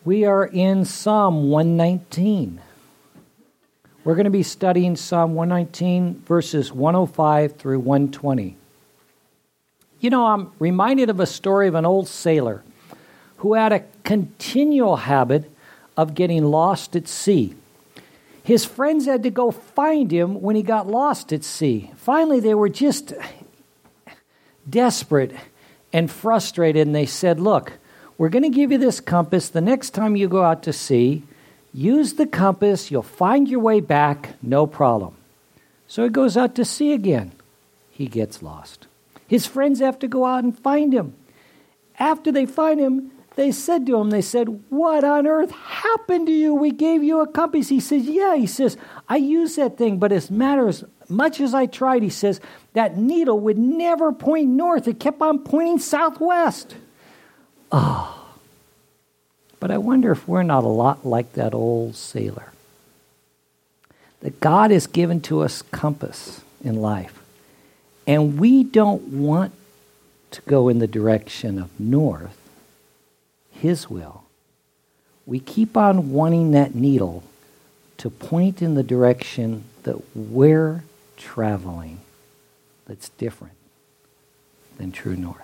We are in Psalm 119. We're going to be studying Psalm 119, verses 105 through 120. You know, I'm reminded of a story of an old sailor who had a continual habit of getting lost at sea. His friends had to go find him when he got lost at sea. Finally, they were just desperate and frustrated, and they said, "Look, we're going to give you this compass. The next time you go out to sea, use the compass. You'll find your way back, no problem." So he goes out to sea again. He gets lost. His friends have to go out and find him. After they find him, they said to him, "What on earth happened to you? We gave you a compass." He says, "Yeah." He says, "I used that thing, but as much as I tried," he says, "that needle would never point north. It kept on pointing southwest." Oh, but I wonder if we're not a lot like that old sailor. That God has given to us compass in life, and we don't want to go in the direction of north, His will. We keep on wanting that needle to point in the direction that we're traveling that's different than true north.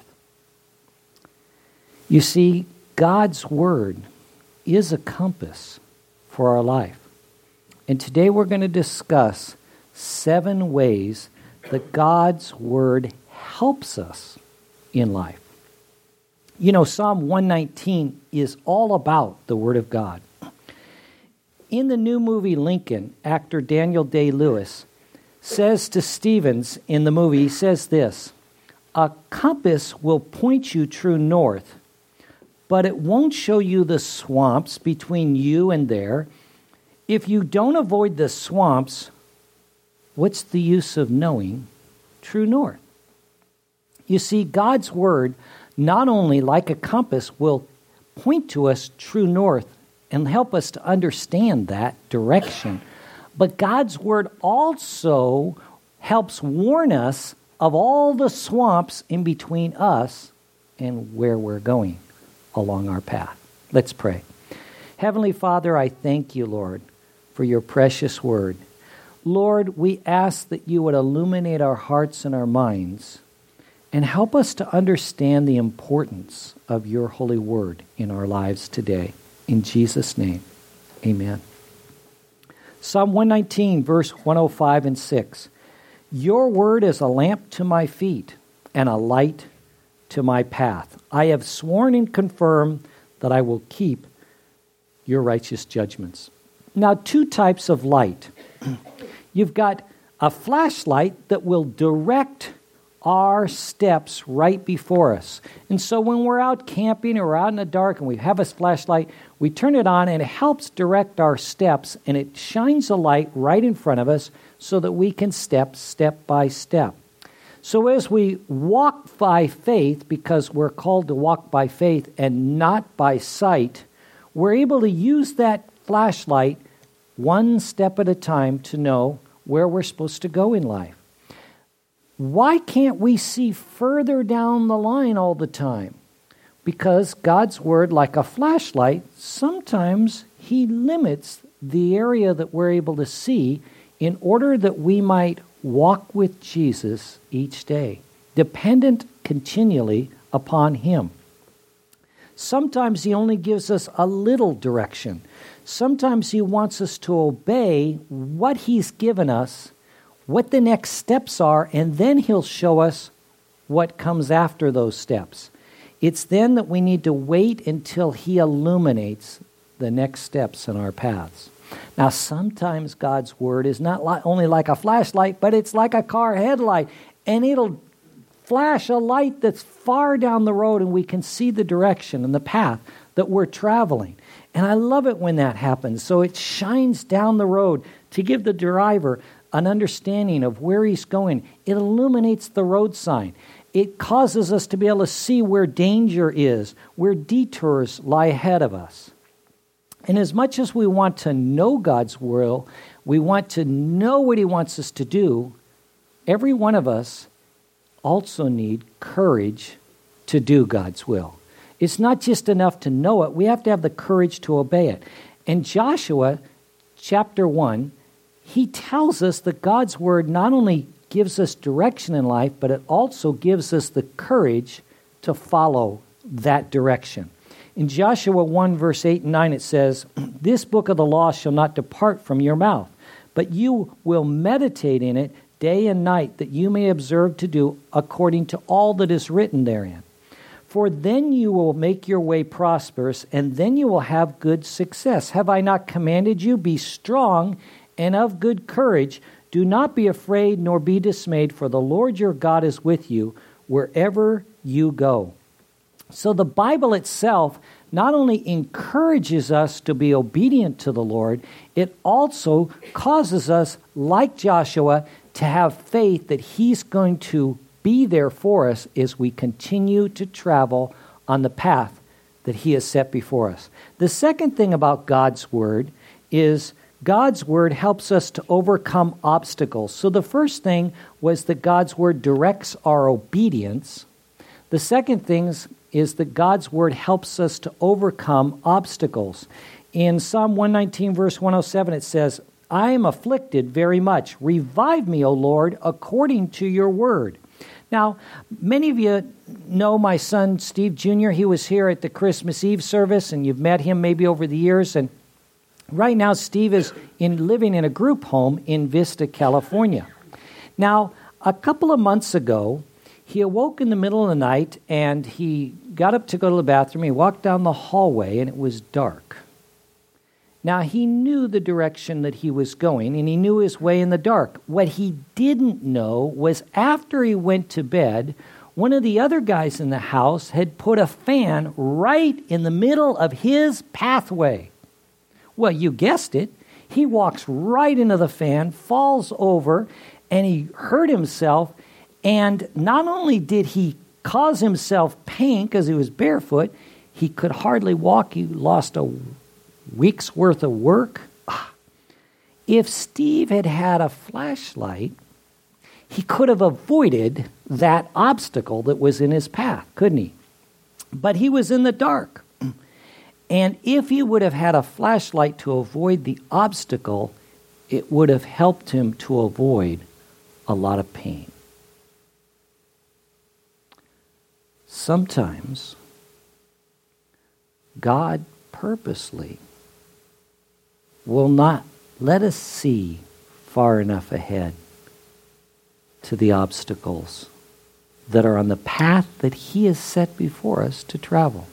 You see, God's Word is a compass for our life. And today we're going to discuss 7 ways that God's Word helps us in life. You know, Psalm 119 is all about the Word of God. In the new movie Lincoln, actor Daniel Day-Lewis says to Stevens in the movie, he says this, "A compass will point you true north, but it won't show you the swamps between you and there. If you don't avoid the swamps, what's the use of knowing true north?" You see, God's Word, not only like a compass, will point to us true north and help us to understand that direction, but God's Word also helps warn us of all the swamps in between us and where we're going along our path. Let's pray. Heavenly Father, I thank you, Lord, for your precious Word. Lord, we ask that you would illuminate our hearts and our minds and help us to understand the importance of your holy word in our lives today. In Jesus' name, amen. Psalm 119, verse 105 and 6. "Your word is a lamp to my feet and a light to my path. I have sworn and confirmed that I will keep your righteous judgments." Now, 2 types of light. You've got a flashlight that will direct our steps right before us. And so when we're out camping or out in the dark and we have a flashlight, we turn it on and it helps direct our steps, and it shines a light right in front of us so that we can step by step. So as we walk by faith, because we're called to walk by faith and not by sight, we're able to use that flashlight one step at a time to know where we're supposed to go in life. Why can't we see further down the line all the time? Because God's Word, like a flashlight, sometimes He limits the area that we're able to see in order that we might walk with Jesus each day, dependent continually upon Him. Sometimes He only gives us a little direction. Sometimes He wants us to obey what He's given us, what the next steps are, and then He'll show us what comes after those steps. It's then that we need to wait until He illuminates the next steps in our paths. Now, sometimes God's Word is not only like a flashlight, but it's like a car headlight, and it'll flash a light that's far down the road, and we can see the direction and the path that we're traveling. And I love it when that happens. So it shines down the road to give the driver an understanding of where he's going. It illuminates the road sign. It causes us to be able to see where danger is, where detours lie ahead of us. And as much as we want to know God's will, we want to know what He wants us to do, every one of us also need courage to do God's will. It's not just enough to know it. We have to have the courage to obey it. In Joshua chapter 1, he tells us that God's word not only gives us direction in life, but it also gives us the courage to follow that direction. In Joshua 1, verse 8 and 9, it says, "This book of the law shall not depart from your mouth, but you will meditate in it day and night, that you may observe to do according to all that is written therein. For then you will make your way prosperous, and then you will have good success. Have I not commanded you? Be strong and of good courage. Do not be afraid nor be dismayed, for the Lord your God is with you wherever you go." So the Bible itself not only encourages us to be obedient to the Lord, it also causes us, like Joshua, to have faith that He's going to be there for us as we continue to travel on the path that He has set before us. The second thing about God's Word is God's Word helps us to overcome obstacles. So the first thing was that God's Word directs our obedience. The second thing is that God's Word helps us to overcome obstacles. In Psalm 119, verse 107, it says, "I am afflicted very much. Revive me, O Lord, according to your word." Now, many of you know my son, Steve Jr. He was here at the Christmas Eve service, and you've met him maybe over the years. And right now, Steve is living in a group home in Vista, California. Now, a couple of months ago, he awoke in the middle of the night, and he got up to go to the bathroom. He walked down the hallway, and it was dark. Now, he knew the direction that he was going, and he knew his way in the dark. What he didn't know was after he went to bed, one of the other guys in the house had put a fan right in the middle of his pathway. Well, you guessed it. He walks right into the fan, falls over, and he hurt himself. And not only did he cause himself pain because he was barefoot, he could hardly walk. He lost a week's worth of work. If Steve had had a flashlight, he could have avoided that obstacle that was in his path, couldn't he? But he was in the dark. And if he would have had a flashlight to avoid the obstacle, it would have helped him to avoid a lot of pain. Sometimes God purposely will not let us see far enough ahead to the obstacles that are on the path that He has set before us to travel.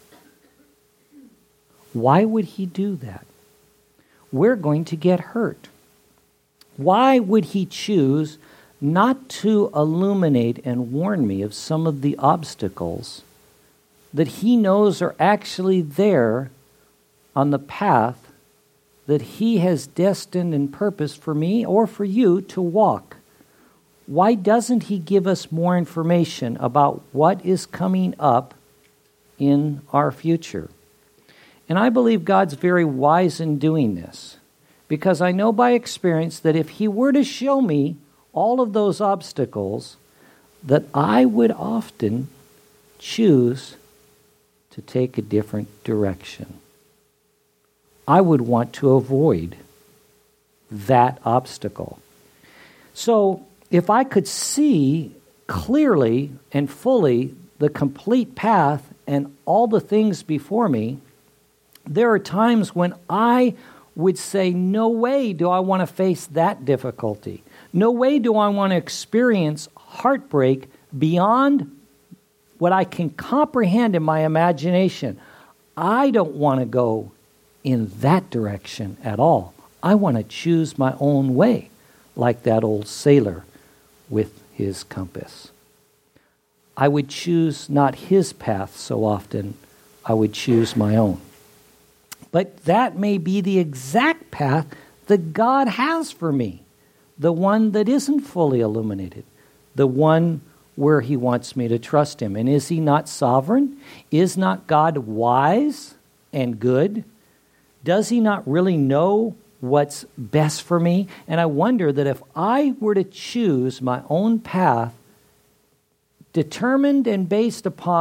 Why would He do that? We're going to get hurt. Why would He choose not to illuminate and warn me of some of the obstacles that He knows are actually there on the path that He has destined and purposed for me or for you to walk? Why doesn't He give us more information about what is coming up in our future? And I believe God's very wise in doing this, because I know by experience that if He were to show me all of those obstacles, that I would often choose to take a different direction. I would want to avoid that obstacle. So if I could see clearly and fully the complete path and all the things before me, there are times when I would say, no way do I want to face that difficulty. No way do I want to experience heartbreak beyond what I can comprehend in my imagination. I don't want to go in that direction at all. I want to choose my own way, like that old sailor with his compass. I would choose not his path so often, I would choose my own. But that may be the exact path that God has for me, the one that isn't fully illuminated, the one where He wants me to trust Him. And is He not sovereign? Is not God wise and good? Does He not really know what's best for me? And I wonder that if I were to choose my own path, determined and based upon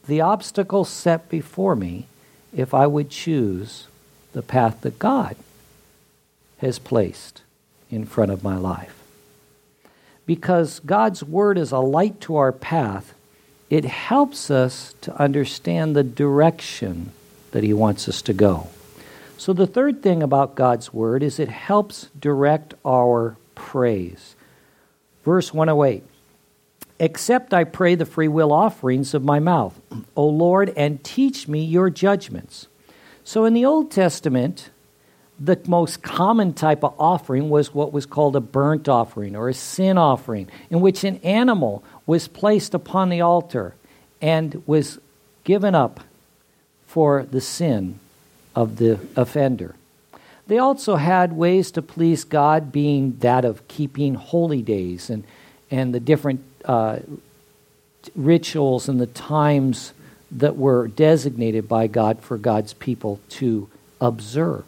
the obstacles set before me if I would choose the path that God has placed in front of my life. Because God's Word is a light to our path, it helps us to understand the direction that He wants us to go. So the third thing about God's Word is it helps direct our praise. Verse 108, "Accept, I pray, the free will offerings of my mouth, O Lord, and teach me your judgments." So in the Old Testament, the most common type of offering was what was called a burnt offering or a sin offering, in which an animal was placed upon the altar and was given up for the sin of the offender. They also had ways to please God, being that of keeping holy days and the different rituals and the times that were designated by God for God's people to observe.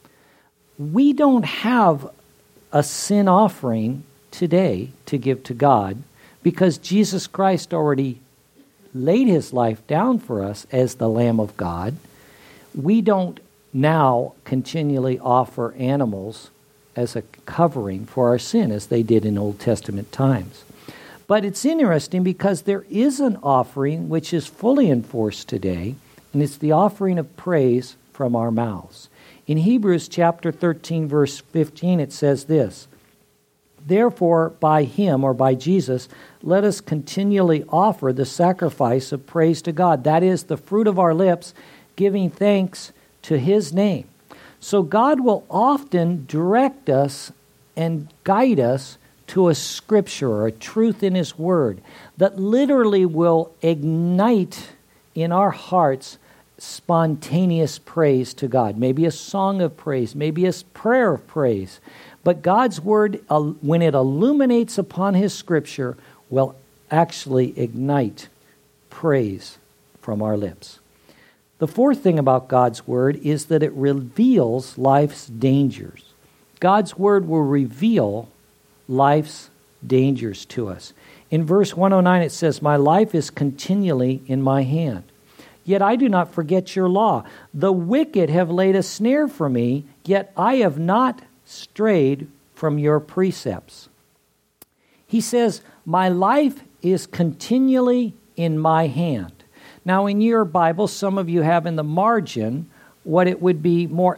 We don't have a sin offering today to give to God because Jesus Christ already laid His life down for us as the Lamb of God. We don't now continually offer animals as a covering for our sin as they did in Old Testament times. But it's interesting because there is an offering which is fully enforced today, and it's the offering of praise from our mouths. In Hebrews chapter 13, verse 15, it says this, "Therefore, by Him," or by Jesus, "let us continually offer the sacrifice of praise to God." That is the fruit of our lips, giving thanks to His name. So God will often direct us and guide us to a scripture or a truth in His Word that literally will ignite in our hearts spontaneous praise to God. Maybe a song of praise, maybe a prayer of praise. But God's Word, when it illuminates upon His Scripture, will actually ignite praise from our lips. The fourth thing about God's Word is that it reveals life's dangers. God's Word will reveal life's dangers to us. In verse 109 it says, "My life is continually in my hand. Yet I do not forget your law. The wicked have laid a snare for me, yet I have not strayed from your precepts." He says, my life is continually in my hand. Now in your Bible, some of you have in the margin what it would be more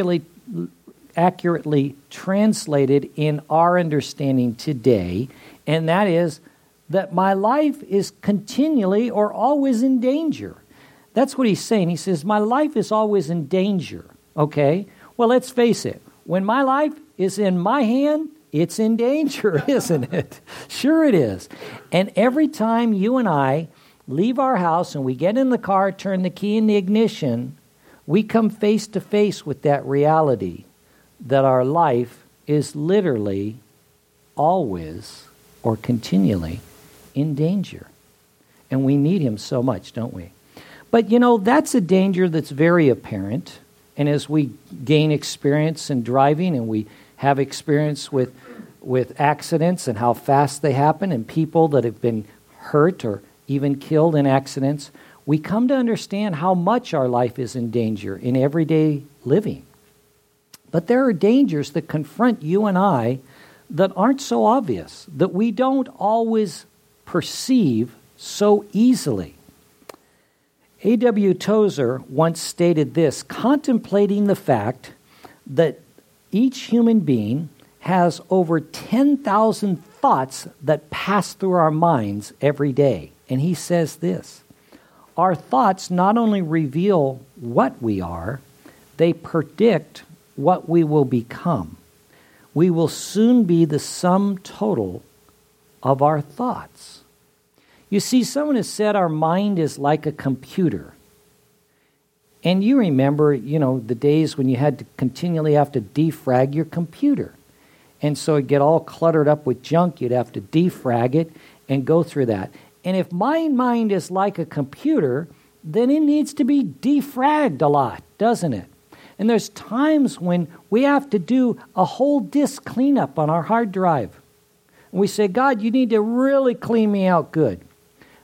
accurately translated in our understanding today, and that is that my life is continually or always in danger. That's what he's saying. He says, my life is always in danger. Okay? Well, let's face it. When my life is in my hand, it's in danger, isn't it? Sure it is. And every time you and I leave our house and we get in the car, turn the key in the ignition, we come face to face with that reality that our life is literally always or continually in danger. And we need Him so much, don't we? But that's a danger that's very apparent. And as we gain experience in driving and we have experience with accidents and how fast they happen and people that have been hurt or even killed in accidents, we come to understand how much our life is in danger in everyday living. But there are dangers that confront you and I that aren't so obvious, that we don't always perceive so easily. A.W. Tozer once stated this, contemplating the fact that each human being has over 10,000 thoughts that pass through our minds every day. And he says this, our thoughts not only reveal what we are, they predict what we will become. We will soon be the sum total of our thoughts. You see, someone has said our mind is like a computer. And you remember, the days when you had to continually have to defrag your computer. And so it'd get all cluttered up with junk. You'd have to defrag it and go through that. And if my mind is like a computer, then it needs to be defragged a lot, doesn't it? And there's times when we have to do a whole disk cleanup on our hard drive. And we say, God, you need to really clean me out good.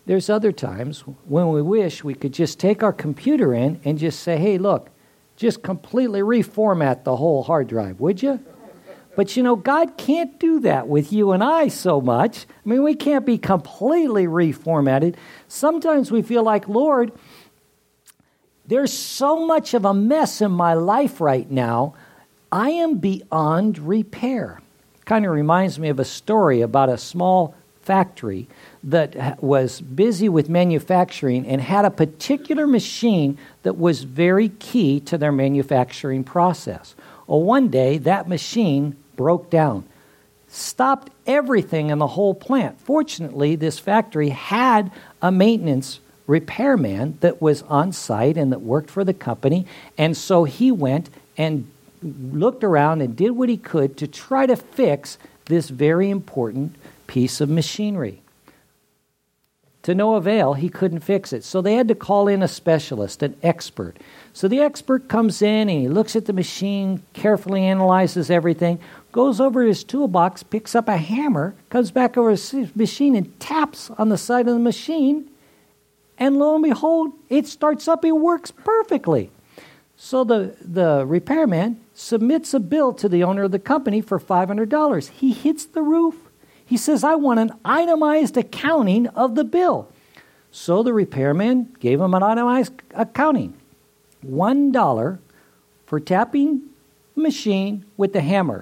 There's other times when we wish we could just take our computer in and just say, hey, look, just completely reformat the whole hard drive, would you? But God can't do that with you and I so much. I mean, we can't be completely reformatted. Sometimes we feel like, Lord, there's so much of a mess in my life right now, I am beyond repair. Kind of reminds me of a story about a small factory that was busy with manufacturing and had a particular machine that was very key to their manufacturing process. Well, one day that machine broke down, stopped everything in the whole plant. Fortunately, this factory had a maintenance repairman that was on site and that worked for the company, and so he went and looked around and did what he could to try to fix this very important piece of machinery. To no avail, he couldn't fix it. So they had to call in a specialist, an expert. So the expert comes in and he looks at the machine, carefully analyzes everything, goes over to his toolbox, picks up a hammer, comes back over his machine and taps on the side of the machine, and lo and behold, it starts up, it works perfectly. So the repairman submits a bill to the owner of the company for $500. He hits the roof. He says, I want an itemized accounting of the bill. So the repairman gave him an itemized accounting. $1 for tapping the machine with the hammer.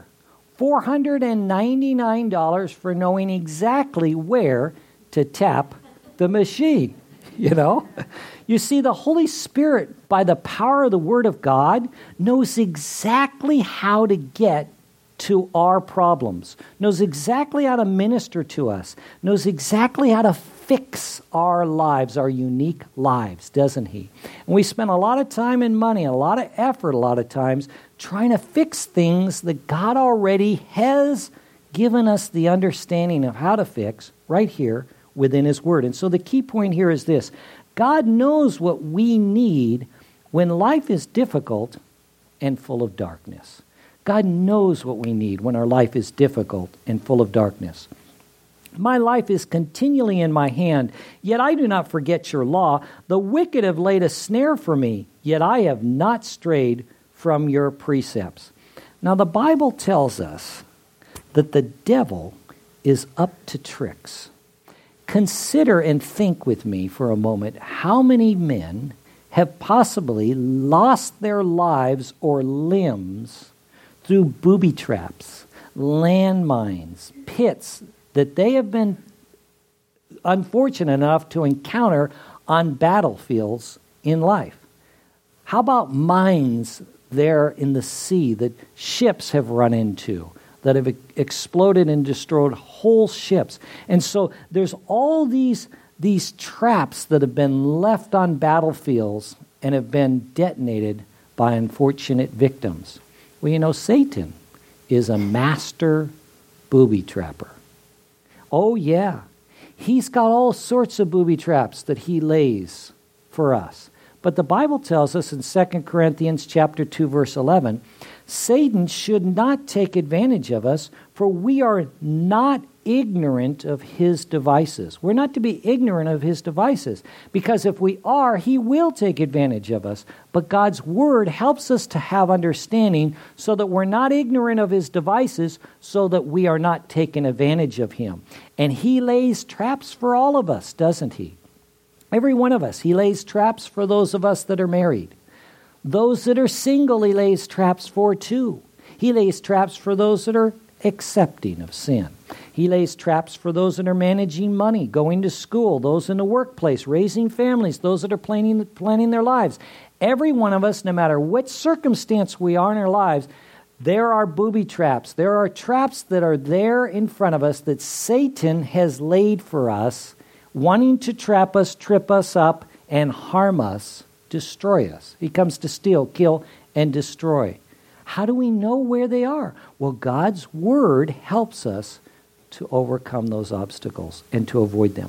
$499 for knowing exactly where to tap the machine. You see, the Holy Spirit, by the power of the Word of God, knows exactly how to get to our problems, knows exactly how to minister to us, knows exactly how to fix our lives, our unique lives, doesn't He? And we spend a lot of time and money, a lot of effort, a lot of times, trying to fix things that God already has given us the understanding of how to fix right here within His Word. And so the key point here is this: God knows what we need when life is difficult and full of darkness. God knows what we need when our life is difficult and full of darkness. My life is continually in my hand, yet I do not forget your law. The wicked have laid a snare for me, yet I have not strayed from your precepts. Now the Bible tells us that the devil is up to tricks. Consider and think with me for a moment how many men have possibly lost their lives or limbs through booby traps, landmines, pits that they have been unfortunate enough to encounter on battlefields in life. How about mines there in the sea that ships have run into, that have exploded and destroyed whole ships? And so there's all these traps that have been left on battlefields and have been detonated by unfortunate victims. Well, Satan is a master booby trapper. Oh, yeah. He's got all sorts of booby traps that he lays for us. But the Bible tells us in 2 Corinthians chapter 2, verse 11, Satan should not take advantage of us, for we are not ignorant of his devices. We're not to be ignorant of his devices, because if we are, he will take advantage of us. But God's Word helps us to have understanding so that we're not ignorant of his devices, so that we are not taking advantage of him. And he lays traps for all of us, doesn't he? Every one of us. He lays traps for those of us that are married. Those that are single, he lays traps for too. He lays traps for those that are accepting of sin. He lays traps for those that are managing money, going to school, those in the workplace, raising families, those that are planning their lives. Every one of us, no matter what circumstance we are in our lives, there are booby traps. There are traps that are there in front of us that Satan has laid for us, wanting to trap us, trip us up, and harm us, destroy us. He comes to steal, kill, and destroy. How do we know where they are? Well, God's Word helps us to overcome those obstacles and to avoid them.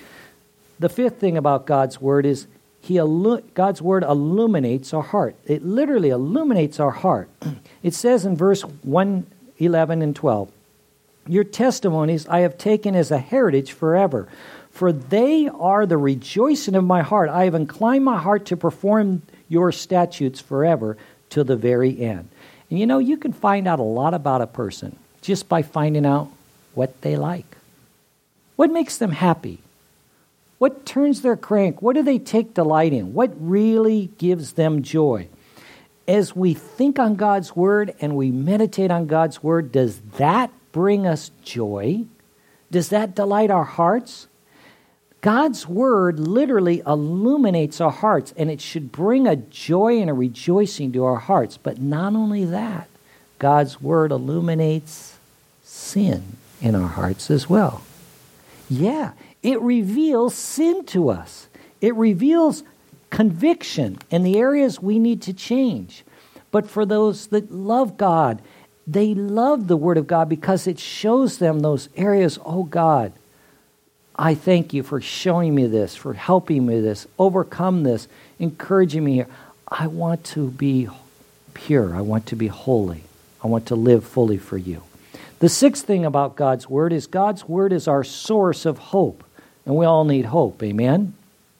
The fifth thing about God's Word is God's Word illuminates our heart. It literally illuminates our heart. It says in verse 1, 11, and 12, Your testimonies I have taken as a heritage forever. For they are the rejoicing of my heart. I have inclined my heart to perform your statutes forever to the very end. And you know, you can find out a lot about a person just by finding out what they like. What makes them happy? What turns their crank? What do they take delight in? What really gives them joy? As we think on God's Word and we meditate on God's Word, does that bring us joy? Does that delight our hearts? God's Word literally illuminates our hearts, and it should bring a joy and a rejoicing to our hearts. But not only that, God's Word illuminates sin in our hearts as well. Yeah, it reveals sin to us. It reveals conviction and the areas we need to change. But for those that love God, they love the Word of God because it shows them those areas. Oh God, I thank you for showing me this, for helping me this, overcome this, encouraging me here. I want to be pure. I want to be holy. I want to live fully for you. The sixth thing about God's Word is our source of hope. And we all need hope. Amen?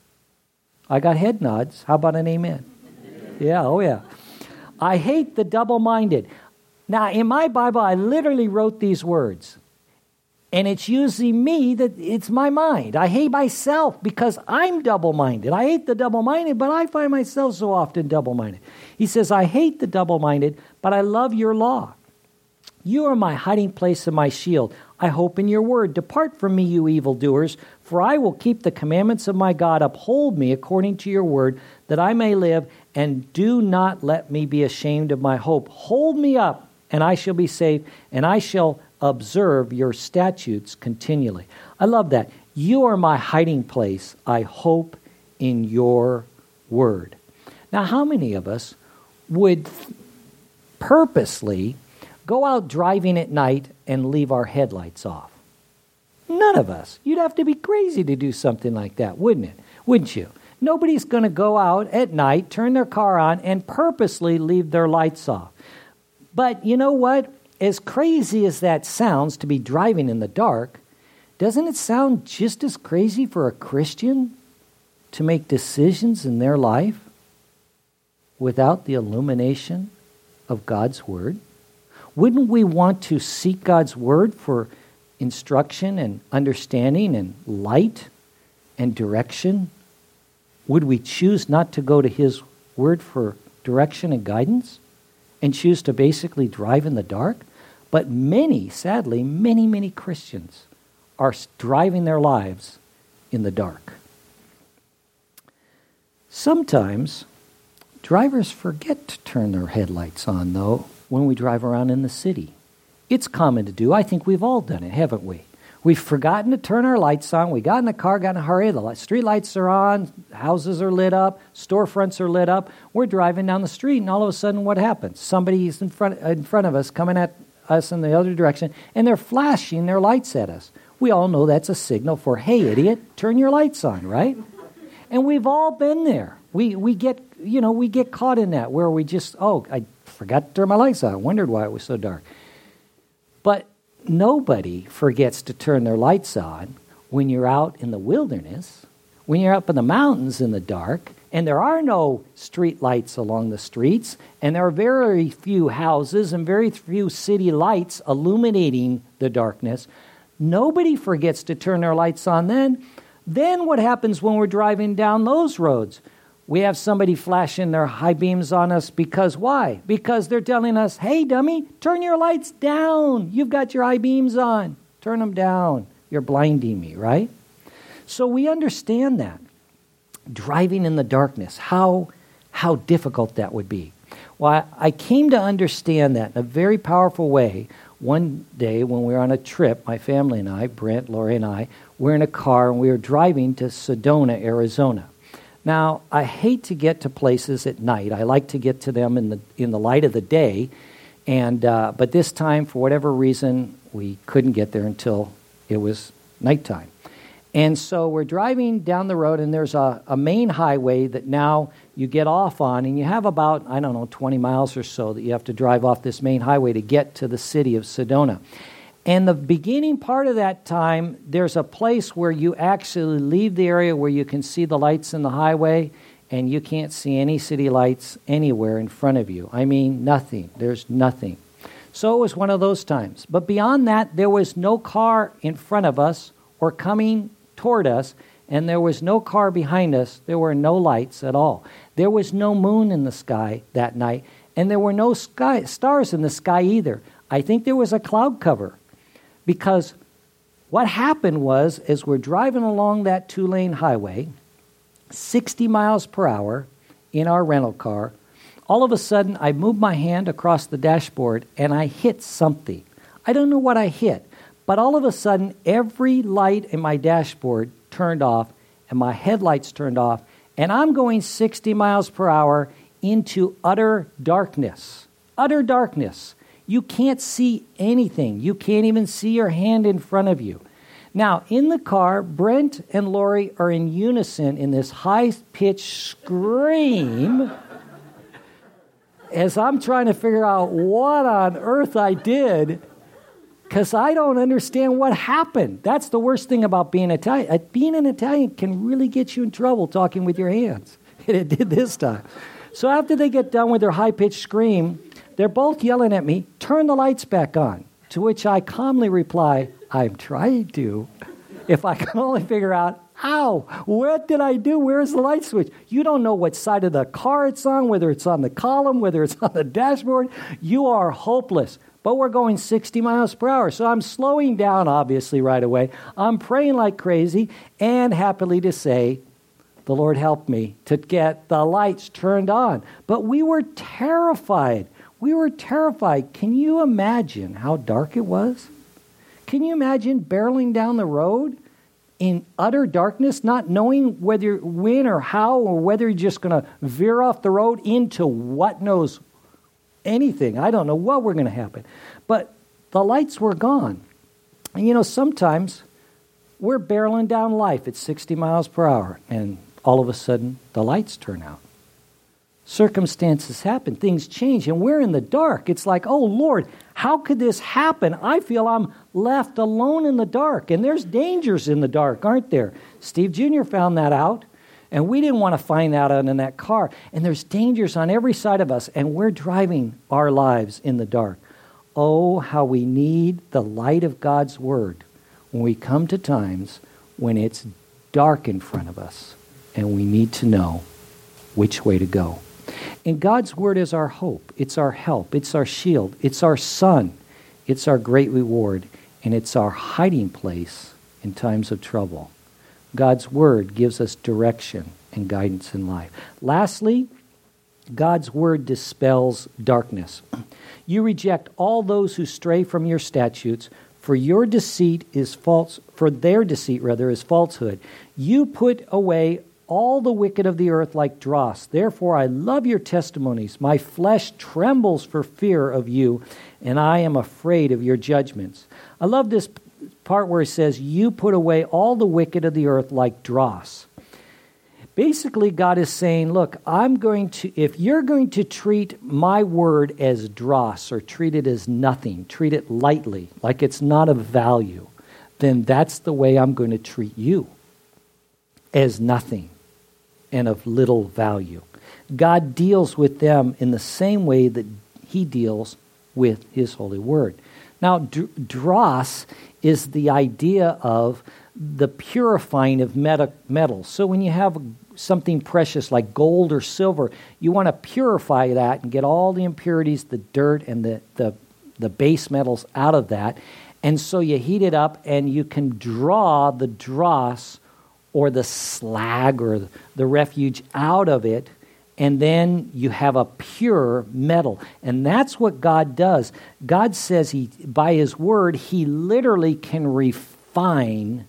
I got head nods. How about an amen? Yeah, oh yeah. I hate the double-minded. Now, in my Bible, I literally wrote these words. And it's usually me that it's my mind. I hate myself because I'm double-minded. I hate the double-minded, but I find myself so often double-minded. He says, I hate the double-minded, but I love your law. You are my hiding place and my shield. I hope in your word. Depart from me, you evildoers, for I will keep the commandments of my God. Uphold me according to your word, that I may live, and do not let me be ashamed of my hope. Hold me up, and I shall be saved, and I shall observe your statutes continually. I love that. You are my hiding place. I hope in your word. Now, how many of us would purposely go out driving at night and leave our headlights off? None of us. You'd have to be crazy to do something like that, wouldn't it? Wouldn't you? Nobody's going to go out at night, turn their car on, and purposely leave their lights off. But you know what? As crazy as that sounds to be driving in the dark, doesn't it sound just as crazy for a Christian to make decisions in their life without the illumination of God's Word? Wouldn't we want to seek God's Word for instruction and understanding and light and direction? Would we choose not to go to His Word for direction and guidance and choose to basically drive in the dark? But many, sadly, many Christians are driving their lives in the dark. Sometimes drivers forget to turn their headlights on, though, when we drive around in the city. It's common to do. I think we've all done it, haven't we? We've forgotten to turn our lights on. We got in the car, got in a hurry. The street lights are on. Houses are lit up. Storefronts are lit up. We're driving down the street, and all of a sudden, what happens? Somebody's in front of us, coming at us in the other direction, and they're flashing their lights at us. We all know that's a signal for, hey, idiot, turn your lights on, right? And we've all been there. We get caught in that where we just, I forgot to turn my lights on. I wondered why it was so dark. But nobody forgets to turn their lights on when you're out in the wilderness, when you're up in the mountains in the dark, and there are no street lights along the streets, and there are very few houses and very few city lights illuminating the darkness. Nobody forgets to turn their lights on then. Then what happens when we're driving down those roads? We have somebody flashing their high beams on us because why? Because they're telling us, hey, dummy, turn your lights down. You've got your high beams on. Turn them down. You're blinding me, right? So we understand that. Driving in the darkness, how difficult that would be. Well, I came to understand that in a very powerful way one day when we were on a trip, my family and I, Brent, Lori, and I, were in a car and we were driving to Sedona, Arizona. Now, I hate to get to places at night. I like to get to them in the light of the day, but this time, for whatever reason, we couldn't get there until it was nighttime. And so we're driving down the road, and there's a main highway that now you get off on, and you have about, 20 miles or so that you have to drive off this main highway to get to the city of Sedona. And the beginning part of that time, there's a place where you actually leave the area where you can see the lights in the highway, and you can't see any city lights anywhere in front of you. I mean, nothing. There's nothing. So it was one of those times. But beyond that, there was no car in front of us or coming toward us, and there was no car behind us. There were no lights at all. There was no moon in the sky that night, and there were no stars in the sky either. I think there was a cloud cover, because what happened was, as we're driving along that 2-lane highway, 60 miles per hour in our rental car, all of a sudden I moved my hand across the dashboard and I hit something. I don't know what I hit, but all of a sudden every light in my dashboard turned off and my headlights turned off, and I'm going 60 miles per hour into utter darkness. Utter darkness. You can't see anything. You can't even see your hand in front of you. Now, in the car, Brent and Lori are in unison in this high-pitched scream as I'm trying to figure out what on earth I did, because I don't understand what happened. That's the worst thing about being Italian. Being an Italian can really get you in trouble talking with your hands. And it did this time. So after they get done with their high-pitched scream, they're both yelling at me, "Turn the lights back on." To which I calmly reply, "I'm trying to. If I can only figure out, ow, what did I do? Where's the light switch?" You don't know what side of the car it's on, whether it's on the column, whether it's on the dashboard. You are hopeless. But we're going 60 miles per hour. So I'm slowing down, obviously, right away. I'm praying like crazy, and happily to say, the Lord helped me to get the lights turned on. But we were terrified. We were terrified. Can you imagine how dark it was? Can you imagine barreling down the road in utter darkness, not knowing whether, when or how, or whether you're just going to veer off the road into what knows anything. I don't know what were going to happen. But the lights were gone. And sometimes we're barreling down life at 60 miles per hour, and all of a sudden the lights turn out. Circumstances happen, things change, and we're in the dark. It's like, oh Lord, how could this happen? I feel I'm left alone in the dark, and there's dangers in the dark, aren't there? Steve Jr. found that out, and we didn't want to find that out in that car. And there's dangers on every side of us, and we're driving our lives in the dark. Oh, how we need the light of God's Word when we come to times when it's dark in front of us, and we need to know which way to go. And God's Word is our hope. It's our help. It's our shield. It's our sun. It's our great reward. And it's our hiding place in times of trouble. God's Word gives us direction and guidance in life. Lastly, God's Word dispels darkness. You reject all those who stray from your statutes, for your deceit is false, for their deceit rather is falsehood. You put away all the wicked of the earth like dross. Therefore I love your testimonies. My flesh trembles for fear of you, and I am afraid of your judgments. I love this part where it says, you put away all the wicked of the earth like dross. Basically, God is saying, look, if you're going to treat my word as dross, or treat it as nothing, treat it lightly, like it's not of value, then that's the way I'm going to treat you, as nothing and of little value. God deals with them in the same way that he deals with his holy word. Now, dross is the idea of the purifying of metals. So when you have something precious like gold or silver, you want to purify that and get all the impurities, the dirt, and the base metals out of that. And so you heat it up and you can draw the dross or the slag or the refuge out of it, and then you have a pure metal. And that's what God does. God says by his word, he literally can refine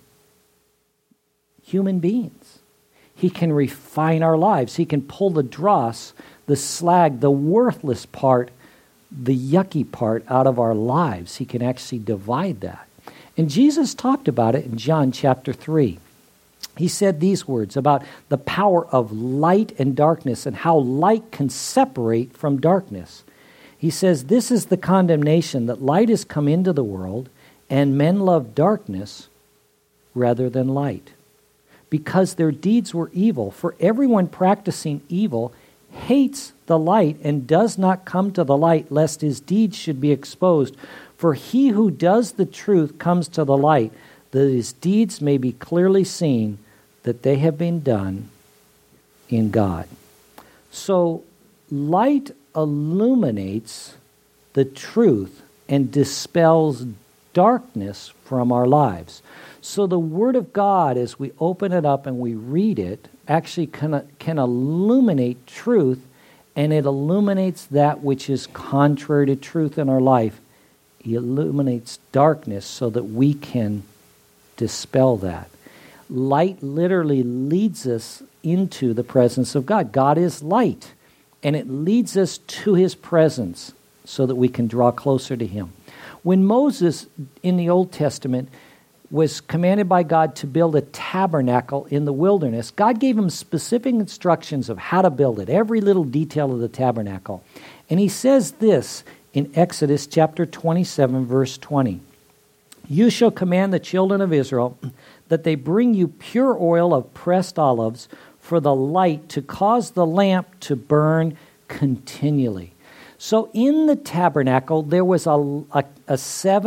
human beings. He can refine our lives. He can pull the dross, the slag, the worthless part, the yucky part out of our lives. He can actually divide that. And Jesus talked about it in John chapter 3. He said these words about the power of light and darkness and how light can separate from darkness. He says, this is the condemnation, that light has come into the world, And men loved darkness rather than light, because their deeds were evil. For everyone practicing evil hates the light and does not come to the light, lest his deeds should be exposed. For he who does the truth comes to the light, that his deeds may be clearly seen, that they have been done in God. So light illuminates the truth and dispels darkness from our lives. So the Word of God, as we open it up and we read it, actually can illuminate truth, and it illuminates that which is contrary to truth in our life. It illuminates darkness so that we can dispel that. Light literally leads us into the presence of God. God is light, and it leads us to His presence so that we can draw closer to Him. When Moses in the Old Testament was commanded by God to build a tabernacle in the wilderness, God gave him specific instructions of how to build it, every little detail of the tabernacle. And He says this in Exodus chapter 27, verse 20. You shall command the children of Israel that they bring you pure oil of pressed olives for the light, to cause the lamp to burn continually. So in the tabernacle, there was a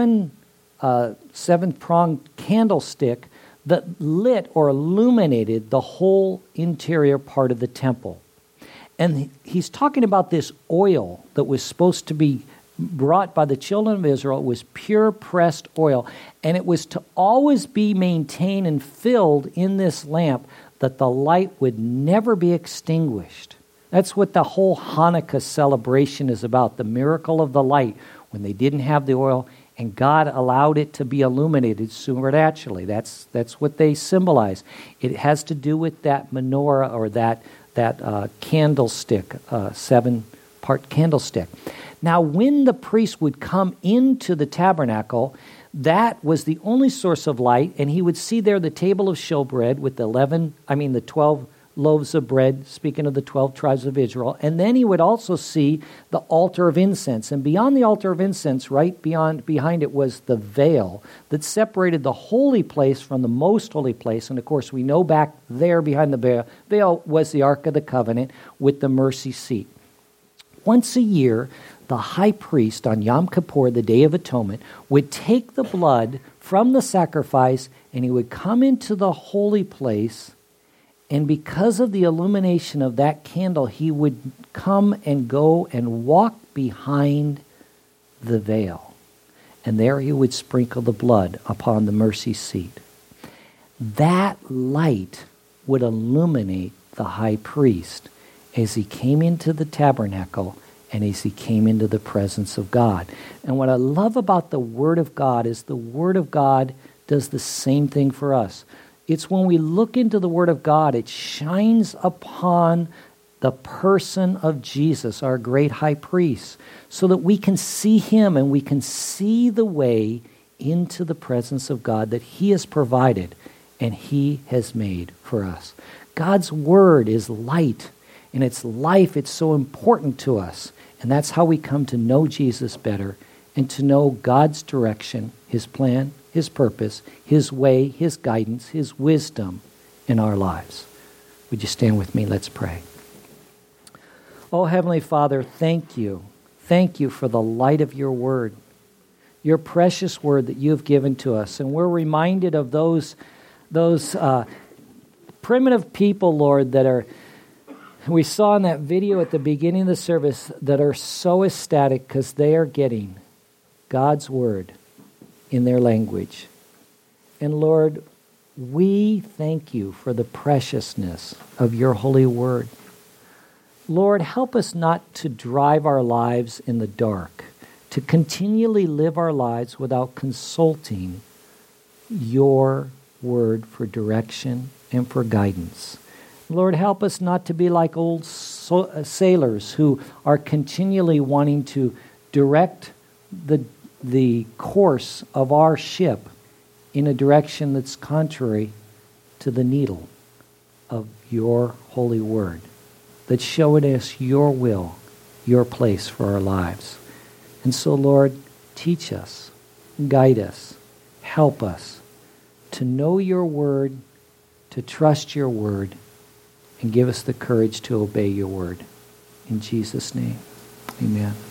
seven-pronged candlestick that lit or illuminated the whole interior part of the temple. And he's talking about this oil that was supposed to be brought by the children of Israel. It was pure pressed oil, and it was to always be maintained and filled in this lamp, that the light would never be extinguished. That's what the whole Hanukkah celebration is about, the miracle of the light, when they didn't have the oil, and God allowed it to be illuminated supernaturally. That's what they symbolize. It has to do with that menorah, or that candlestick, seven-part candlestick. Now, when the priest would come into the tabernacle, that was the only source of light, and he would see there the table of showbread with the 12 loaves of bread, speaking of the 12 tribes of Israel. And then he would also see the altar of incense. And beyond the altar of incense, behind it was the veil that separated the holy place from the most holy place. And of course, we know back there behind the veil was the Ark of the Covenant with the mercy seat. Once a year, the high priest on Yom Kippur, the Day of Atonement, would take the blood from the sacrifice, and he would come into the holy place. And because of the illumination of that candle, he would come and go and walk behind the veil. And there he would sprinkle the blood upon the mercy seat. That light would illuminate the high priest as he came into the tabernacle and as he came into the presence of God. And what I love about the Word of God is the Word of God does the same thing for us. It's when we look into the Word of God, it shines upon the person of Jesus, our great high priest, so that we can see Him and we can see the way into the presence of God that He has provided and He has made for us. God's Word is light, and it's life. It's so important to us. And that's how we come to know Jesus better and to know God's direction, His plan, His purpose, His way, His guidance, His wisdom in our lives. Would you stand with me? Let's pray. Oh, Heavenly Father, thank you. Thank you for the light of your Word, your precious Word that you have given to us. And we're reminded of those primitive people, Lord, that are, we saw in that video at the beginning of the service, that are so ecstatic because they are getting God's Word in their language. And Lord, we thank you for the preciousness of your holy Word. Lord, help us not to drive our lives in the dark, to continually live our lives without consulting your Word for direction and for guidance. Lord, help us not to be like old sailors who are continually wanting to direct the course of our ship in a direction that's contrary to the needle of your holy Word, that's showing us your will, your place for our lives. And so, Lord, teach us, guide us, help us to know your word, to trust your word, and give us the courage to obey your word. In Jesus' name, amen.